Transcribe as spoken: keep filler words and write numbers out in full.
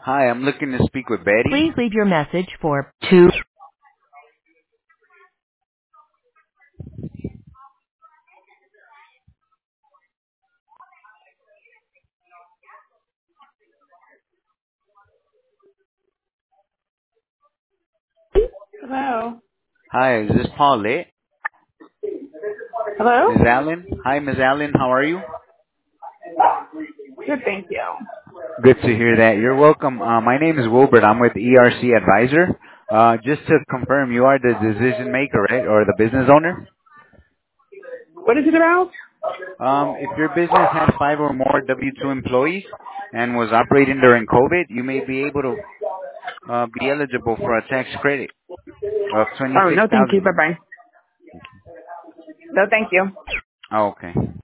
Hi, I'm looking to speak with Betty. Please leave your message for two. Hello. Hi, is this Paulette? Hello? Miz Allen? Hi, Miz Allen. How are you? Good, thank you. Good to hear that. You're welcome. Uh, my name is Wilbert. I'm with E R C Advisor. Uh, just to confirm, you are the decision maker, right, or the business owner? What is it about? Um, if your business has five or more W two employees and was operating during COVID, you may be able to uh, be eligible for a tax credit of Oh, twenty-six no, thank you. thousand dollars. Bye-bye. No, thank you. Oh, okay.